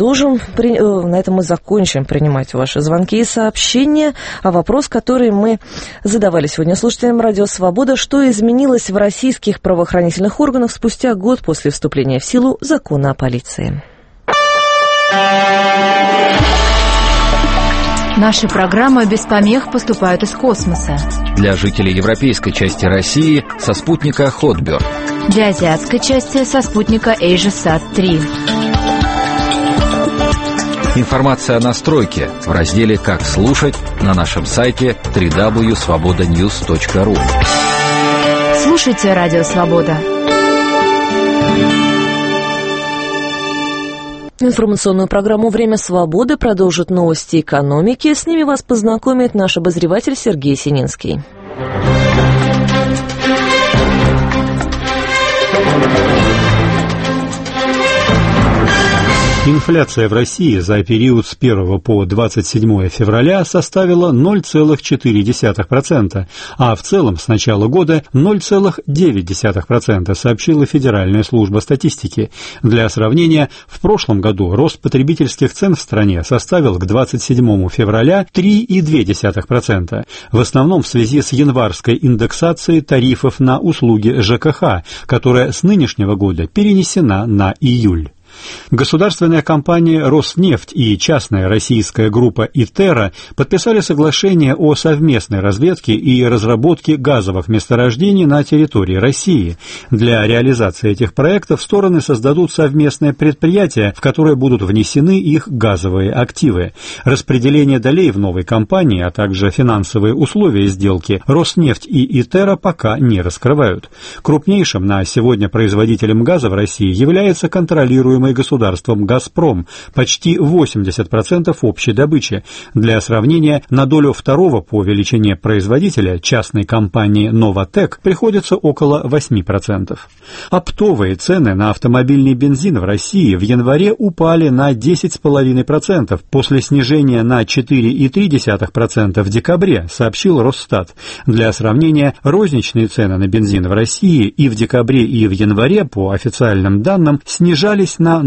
закончим принимать ваши звонки и сообщения. А вопрос, который мы задавали сегодня слушателям Радио Свобода: что изменилось в российских правоохранительных органах спустя год после вступления в силу закона о полиции? Наши программы без помех поступают из космоса. Для жителей европейской части России со спутника Hotbird. Для азиатской части со спутника AsiaSat-3. Информация о настройке в разделе «Как слушать» на нашем сайте www.svobodanews.ru. Слушайте Радио Свобода. Информационную программу «Время свободы» продолжат новости экономики. С ними вас познакомит наш обозреватель Сергей Сининский. Инфляция в России за период с 1 по 27 февраля составила 0,4%, а в целом с начала года 0,9%, сообщила Федеральная служба статистики. Для сравнения, в прошлом году рост потребительских цен в стране составил к 27 февраля 3,2%, в основном в связи с январской индексацией тарифов на услуги ЖКХ, которая с нынешнего года перенесена на июль. Государственная компания «Роснефть» и частная российская группа «Итерра» подписали соглашение о совместной разведке и разработке газовых месторождений на территории России. Для реализации этих проектов стороны создадут совместное предприятие, в которое будут внесены их газовые активы. Распределение долей в новой компании, а также финансовые условия сделки «Роснефть» и «Итерра» пока не раскрывают. Крупнейшим на сегодня производителем газа в России является контролируемый государством «Газпром», почти 80% общей добычи. Для сравнения, на долю второго по величине производителя, частной компании «Новатэк», приходится около 8%. Оптовые цены на автомобильный бензин в России в январе упали на 10,5% после снижения на 4,3% в декабре, сообщил Росстат. Для сравнения, розничные цены на бензин в России и в декабре, и в январе, по официальным данным, снижались на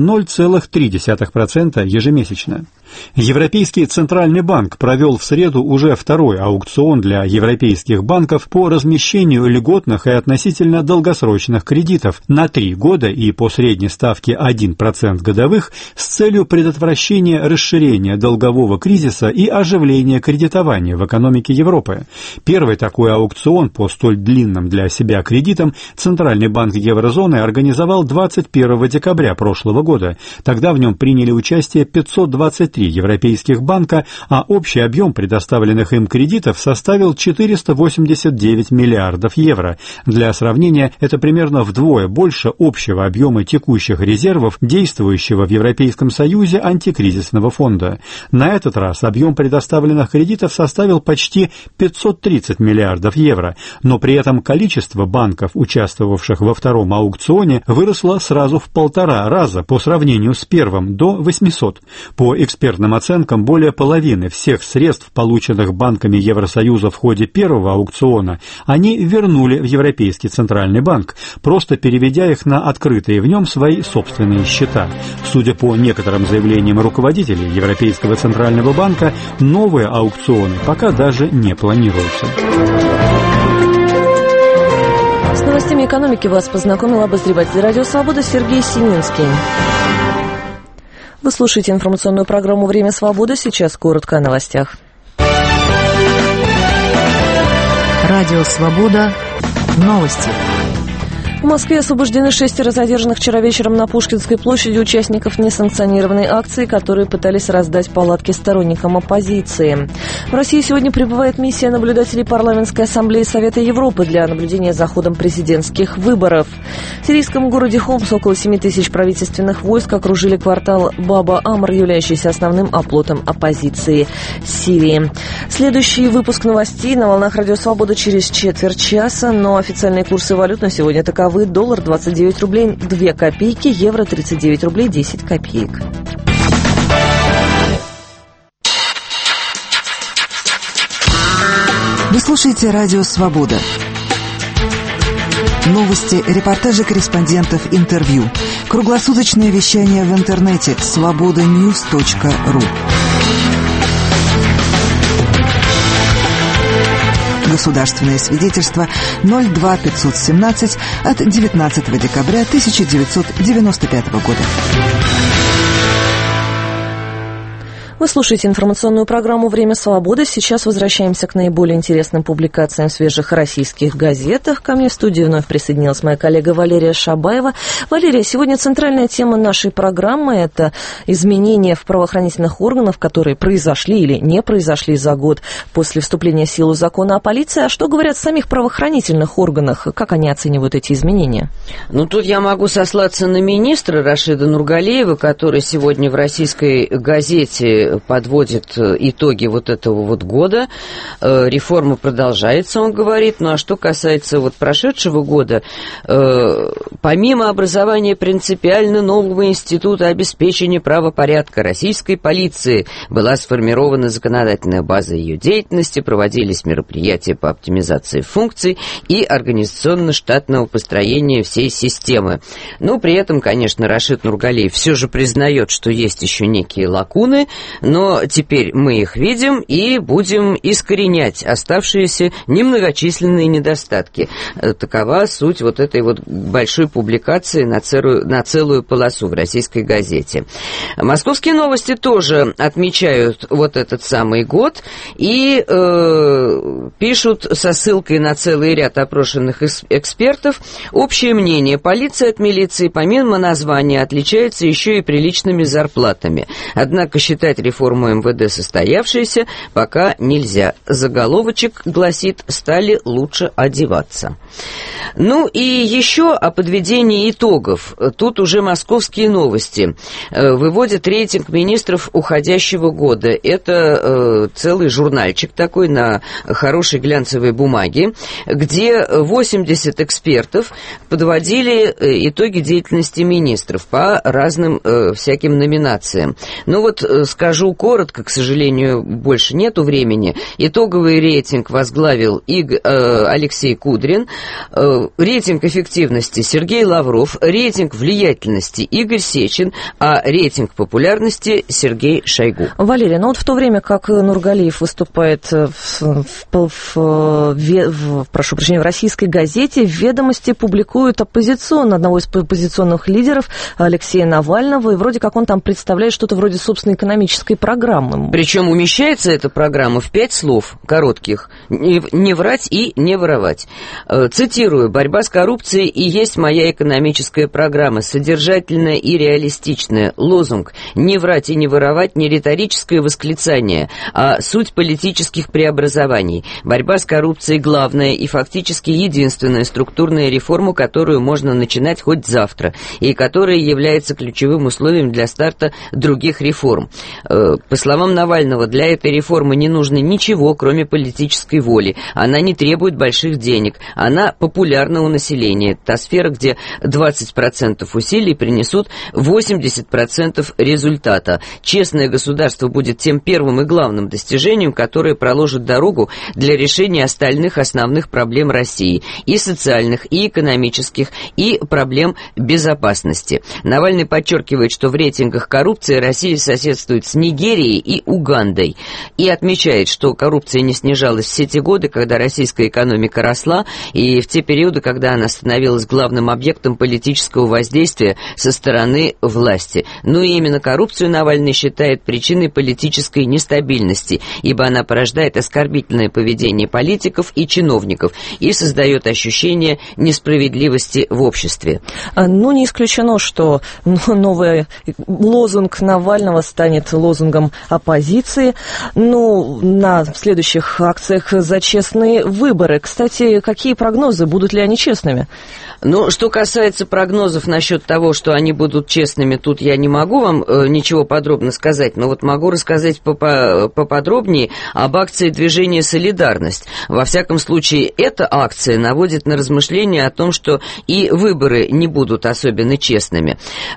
0,3% ежемесячно. Европейский Центральный банк провел в среду уже второй аукцион для европейских банков по размещению льготных и относительно долгосрочных кредитов на 3 года и по средней ставке 1% годовых с целью предотвращения расширения долгового кризиса и оживления кредитования в экономике Европы. Первый такой аукцион по столь длинным для себя кредитам Центральный банк еврозоны организовал 21 декабря прошлого года. Тогда в нем приняли участие 523 43 европейских банка, а общий объем предоставленных им кредитов составил 489 миллиардов евро. Для сравнения, это примерно вдвое больше общего объема текущих резервов действующего в Европейском Союзе антикризисного фонда. На этот раз объем предоставленных кредитов составил почти 530 миллиардов евро, но при этом количество банков, участвовавших во втором аукционе, выросло сразу в 1,5 раза по сравнению с первым, до 800. По экспертным оценкам, более половины всех средств, полученных банками Евросоюза в ходе первого аукциона, они вернули в Европейский Центральный банк, просто переведя их на открытые в нем свои собственные счета. Судя по некоторым заявлениям руководителей Европейского Центрального банка, новые аукционы пока даже не планируются. С новостями экономики вас познакомил обозреватель «Радио Свобода» Сергей Сининский. Вы слушаете информационную программу «Время свободы». Сейчас коротко о новостях. Радио Свобода. Новости. В Москве освобождены 6 задержанных вчера вечером на Пушкинской площади участников несанкционированной акции, которые пытались раздать палатки сторонникам оппозиции. В России сегодня прибывает миссия наблюдателей Парламентской ассамблеи Совета Европы для наблюдения за ходом президентских выборов. В сирийском городе Хомс около 7 тысяч правительственных войск окружили квартал Баба-Амр, являющийся основным оплотом оппозиции Сирии. Следующий выпуск новостей на волнах Радио Свобода через четверть часа, но официальные курсы валют на сегодня таковы. Доллар 29 рублей 2 копейки, евро 39 рублей 10 копеек. Вы слушаете Радио Свобода. Новости, репортажи корреспондентов, интервью. Круглосуточное вещание в интернете svobodanews.ru. Государственное свидетельство 02517 от 19 декабря 1995 года. Вы слушаете информационную программу «Время свободы». Сейчас возвращаемся к наиболее интересным публикациям в свежих российских газетах. Ко мне в студию вновь присоединилась моя коллега Валерия Шабаева. Валерия, сегодня центральная тема нашей программы – это изменения в правоохранительных органах, которые произошли или не произошли за год после вступления в силу закона о полиции. А что говорят в самих правоохранительных органах? Как они оценивают эти изменения? Ну, тут я могу сослаться на министра Рашида Нургалиева, который сегодня в российской газете подводит итоги вот этого вот года. Реформа продолжается, он говорит. Ну, а что касается вот прошедшего года, помимо образования принципиально нового института обеспечения правопорядка российской полиции была сформирована законодательная база ее деятельности, проводились мероприятия по оптимизации функций и организационно-штатного построения всей системы. Но при этом, конечно, Рашид Нургалиев все же признает, что есть еще некие лакуны, но теперь мы их видим и будем искоренять оставшиеся немногочисленные недостатки. Такова суть вот этой вот большой публикации на целую полосу в российской газете. Московские новости тоже отмечают вот этот самый год и пишут со ссылкой на целый ряд опрошенных экспертов: общее мнение: полиция от милиции помимо названия отличается еще и приличными зарплатами. Однако считать реформу МВД состоявшейся пока нельзя. Заголовочек гласит: стали лучше одеваться. Ну и еще о подведении итогов. Тут уже московские новости выводят рейтинг министров уходящего года. Это целый журнальчик такой на хорошей глянцевой бумаге, где 80 экспертов подводили итоги деятельности министров по разным всяким номинациям. Ну вот скажу коротко, к сожалению, больше нету времени. Итоговый рейтинг возглавил Алексей Кудрин, рейтинг эффективности Сергей Лавров, рейтинг влиятельности Игорь Сечин, а рейтинг популярности Сергей Шойгу. Валерия, ну вот в то время как Нургалиев выступает в российской газете, в «Ведомости» публикуют одного из оппозиционных лидеров Алексея Навального, и вроде как он там представляет что-то вроде собственной экономической политической программы. Причем умещается эта программа в 5 слов коротких: не врать и не воровать. Цитирую: «Борьба с коррупцией и есть моя экономическая программа, содержательная и реалистичная. Лозунг: не врать и не воровать не риторическое восклицание, а суть политических преобразований. Борьба с коррупцией — главная и фактически единственная структурная реформа, которую можно начинать хоть завтра, и которая является ключевым условием для старта других реформ». По словам Навального, для этой реформы не нужно ничего, кроме политической воли. Она не требует больших денег. Она популярна у населения. Та сфера, где 20% усилий принесут 80% результата. Честное государство будет тем первым и главным достижением, которое проложит дорогу для решения остальных основных проблем России. И социальных, и экономических, и проблем безопасности. Навальный подчеркивает, что в рейтингах коррупции Россия соседствует с Нигерией и Угандой. И отмечает, что коррупция не снижалась все те годы, когда российская экономика росла, и в те периоды, когда она становилась главным объектом политического воздействия со стороны власти. Ну и именно коррупцию Навальный считает причиной политической нестабильности, ибо она порождает оскорбительное поведение политиков и чиновников и создает ощущение несправедливости в обществе. Ну, не исключено, что новый лозунг Навального станет лозунгом оппозиции. Ну, на следующих акциях за честные выборы. Кстати, какие прогнозы? Будут ли они честными? Ну, что касается прогнозов насчет того, что они будут честными, тут я не могу вам ничего подробно сказать, но вот могу рассказать поподробнее об акции движения «Солидарность». Во всяком случае, эта акция наводит на размышления о том, что и выборы не будут особенно честными.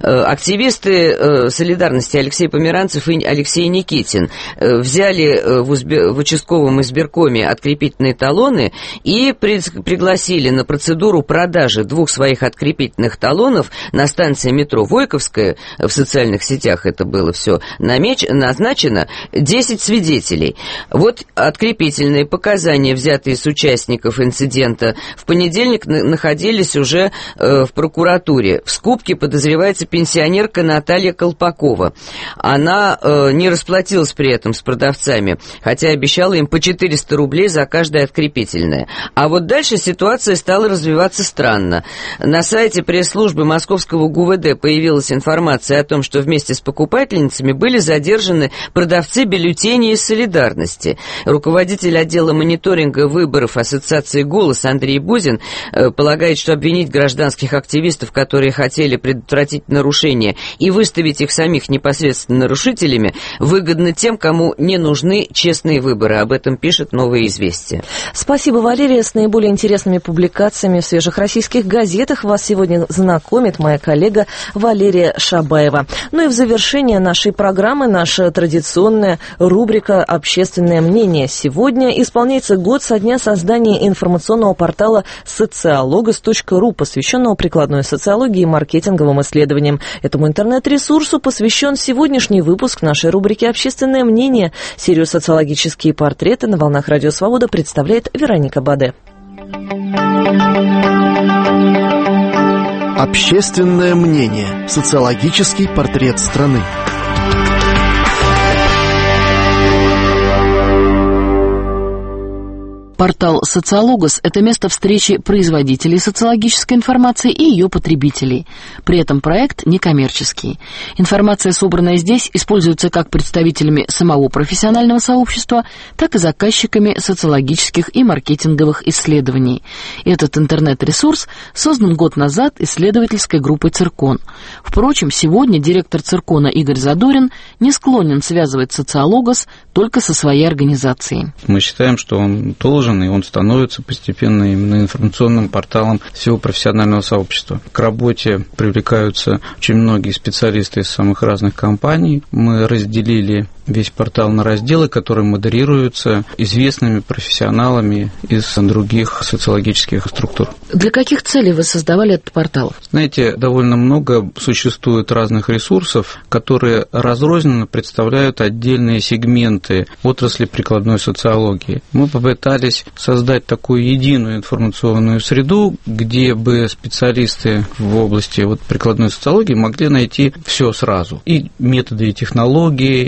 Активисты «Солидарности» Алексей Померанцев и Алексей Никитин взяли в участковом избиркоме открепительные талоны и пригласили на процедуру продажи 2 своих открепительных талонов на станции метро Войковская. В социальных сетях это было все назначено. 10 свидетелей. Вот открепительные показания, взятые с участников инцидента, в понедельник находились уже в прокуратуре. В скупке подозревается пенсионерка Наталья Колпакова. Она не расплатилась при этом с продавцами, хотя обещала им по 400 рублей за каждое открепительное. А вот дальше ситуация стала развиваться странно. На сайте пресс-службы московского ГУВД появилась информация о том, что вместе с покупательницами были задержаны продавцы бюллетеней из «Солидарности». Руководитель отдела мониторинга выборов Ассоциации «Голос» Андрей Бузин полагает, что обвинить гражданских активистов, которые хотели предотвратить нарушения, и выставить их самих непосредственно нарушителями, выгодно тем, кому не нужны честные выборы. Об этом пишет «Новое известие». Спасибо, Валерия. С наиболее интересными публикациями в свежих российских газетах вас сегодня знакомит моя коллега Валерия Шабаева. Ну и в завершение нашей программы наша традиционная рубрика «Общественное мнение». Сегодня исполняется год со дня создания информационного портала sociologos.ru, посвященного прикладной социологии и маркетинговым исследованиям. Этому интернет-ресурсу посвящен сегодняшний выпуск нашей рубрики «Общественное мнение». Серию «Социологические портреты» на волнах Радио Свобода представляет Вероника Баде. Общественное мнение. Социологический портрет страны. Портал «Социологос» — это место встречи производителей социологической информации и ее потребителей. При этом проект некоммерческий. Информация, собранная здесь, используется как представителями самого профессионального сообщества, так и заказчиками социологических и маркетинговых исследований. Этот интернет-ресурс создан год назад исследовательской группой «Циркон». Впрочем, сегодня директор «Циркона» Игорь Задорин не склонен связывать «Социологос» только со своей организацией. Мы считаем, что он должен, и он становится постепенно именно информационным порталом всего профессионального сообщества. К работе привлекаются очень многие специалисты из самых разных компаний. Мы разделили весь портал на разделы, которые модерируются известными профессионалами из других социологических структур. Для каких целей вы создавали этот портал? Знаете, довольно много существует разных ресурсов, которые разрозненно представляют отдельные сегменты отрасли прикладной социологии. Мы попытались создать такую единую информационную среду, где бы специалисты в области прикладной социологии могли найти все сразу. И методы, и технологии, и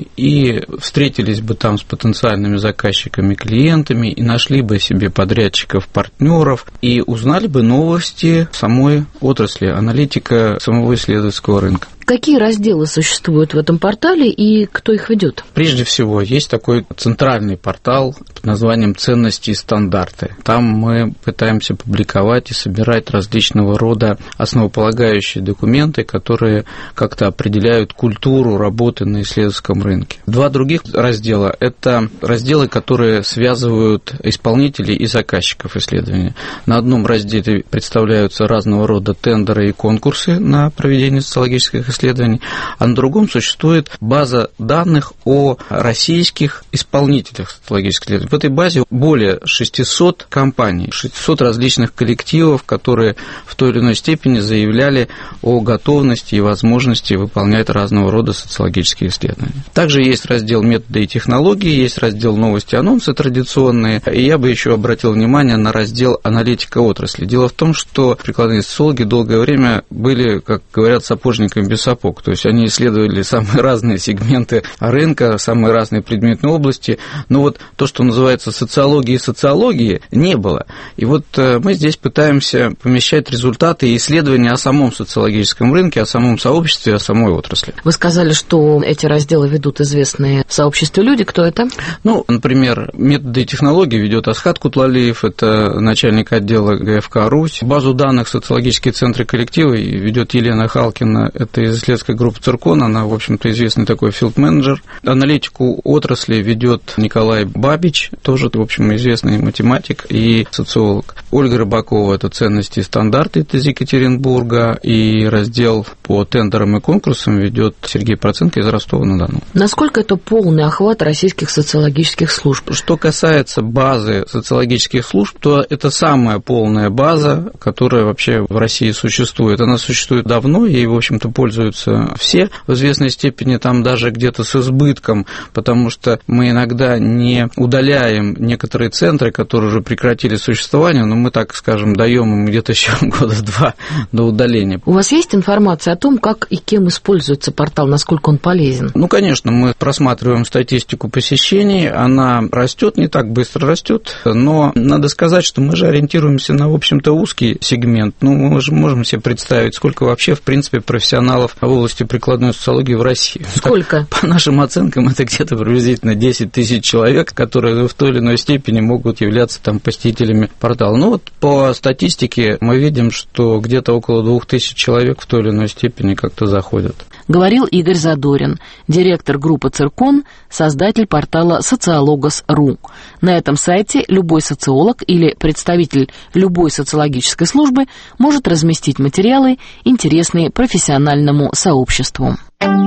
и встретились бы там с потенциальными заказчиками, клиентами, и нашли бы себе подрядчиков, партнеров, и узнали бы новости самой отрасли, аналитика самого исследовательского рынка. Какие разделы существуют в этом портале и кто их ведет? Прежде всего, есть такой центральный портал под названием «Ценности и стандарты». Там мы пытаемся публиковать и собирать различного рода основополагающие документы, которые как-то определяют культуру работы на исследовательском рынке. Два других раздела – это разделы, которые связывают исполнителей и заказчиков исследования. На одном разделе представляются разного рода тендеры и конкурсы на проведение социологических исследований, а на другом существует база данных о российских исполнителях социологических исследований. В этой базе более 600 компаний, 600 различных коллективов, которые в той или иной степени заявляли о готовности и возможности выполнять разного рода социологические исследования. Также есть раздел «Методы и технологии», есть раздел «Новости и анонсы» традиционные, и я бы еще обратил внимание на раздел «Аналитика отрасли». Дело в том, что прикладные социологи долгое время были, как говорят, сапожниками без сапог, то есть они исследовали самые разные сегменты рынка, самые разные предметные области, но вот то, что называется социологии, не было. И вот мы здесь пытаемся помещать результаты исследования о самом социологическом рынке, о самом сообществе, о самой отрасли. Вы сказали, что эти разделы ведут известные в сообществе люди. Кто это? Ну, например, «Методы и технологии» ведет Асхат Кутлалиев, это начальник отдела ГФК «Русь». Базу данных «Социологические центры коллективы» ведет Елена Халкина, это из исследовательской группы «Циркон», она, в общем-то, известный такой филд-менеджер. Аналитику отрасли ведет Николай Бабич, тоже, в общем, известный математик и социолог. Ольга Рыбакова – это «Ценности и стандарты» из Екатеринбурга, и раздел по тендерам и конкурсам ведет Сергей Проценко из Ростова-на-Дону. Насколько это полный охват российских социологических служб? Что касается базы социологических служб, то это самая полная база, которая вообще в России существует. Она существует давно, и, в общем-то, пользуются все. В известной степени там даже где-то с избытком, потому что мы иногда не удаляем некоторые центры, которые уже прекратили существование, но мы, так скажем, даем им где-то еще года два до удаления. У вас есть информация о том, как и кем используется портал, насколько он полезен? Ну, конечно, мы просматриваем статистику посещений, она растет, не так быстро растет, но надо сказать, что мы же ориентируемся на, в общем-то, узкий сегмент. Ну, мы же можем себе представить, сколько вообще, в принципе, профессионалов в области прикладной социологии в России. Сколько? По нашим оценкам, это где-то приблизительно 10 тысяч человек, которые в той или иной степени могут являться там посетителями портала. Ну, вот по статистике мы видим, что где-то около 2000 человек в той или иной степени как-то заходят. Говорил Игорь Задорин, директор группы «Циркон», создатель портала «Социологос.ру». На этом сайте любой социолог или представитель любой социологической службы может разместить материалы, интересные профессиональному сообществу.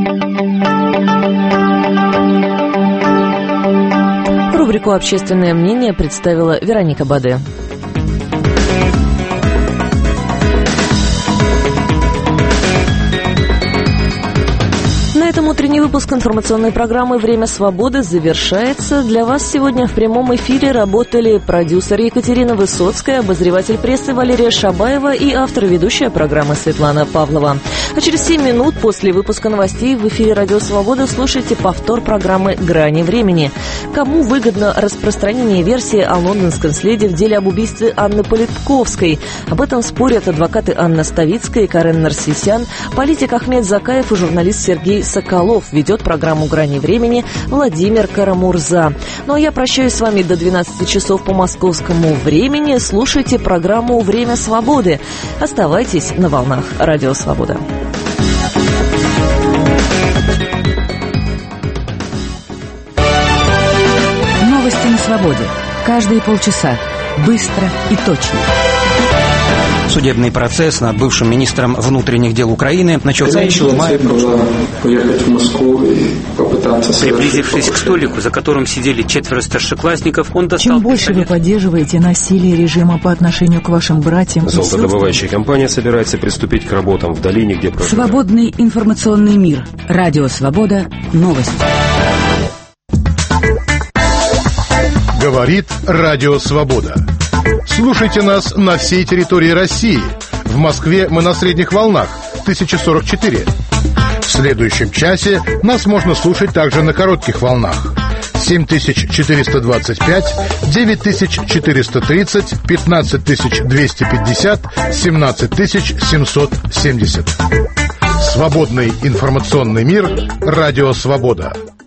Рубрику «Общественное мнение» представила Вероника Баде. На этом утренний выпуск информационной программы «Время свободы» завершается. Для вас сегодня в прямом эфире работали продюсер Екатерина Высоцкая, обозреватель прессы Валерия Шабаева и автор и ведущая программы Светлана Павлова. А через 7 минут после выпуска новостей в эфире «Радио Свобода» слушайте повтор программы «Грани времени». Кому выгодно распространение версии о лондонском следе в деле об убийстве Анны Политковской? Об этом спорят адвокаты Анна Ставицкая и Карен Нарсисян, политик Ахмед Закаев и журналист Сергей Соколов. Ведет программу «Грани времени» Владимир Карамурза. Ну а я прощаюсь с вами до 12 часов по московскому времени. Слушайте программу «Время свободы». Оставайтесь на волнах «Радио Свобода». Новости на свободе. Каждые полчаса. Быстро и точно. Судебный процесс над бывшим министром внутренних дел Украины начался еще в мае прошлого года. Приблизившись к столику, за которым сидели 4 старшеклассников, он достал... Чем больше вы поддерживаете насилие режима по отношению к вашим братьям... Золотодобывающая компания собирается приступить к работам в долине, где проживает... Свободный информационный мир. Радио Свобода. Новости. Говорит Радио Свобода. Слушайте нас на всей территории России. В Москве мы на средних волнах 1044. В В следующем часе нас можно слушать также на коротких волнах. 7425, 9430, 15250, 17770. Свободный информационный мир. Радио Свобода.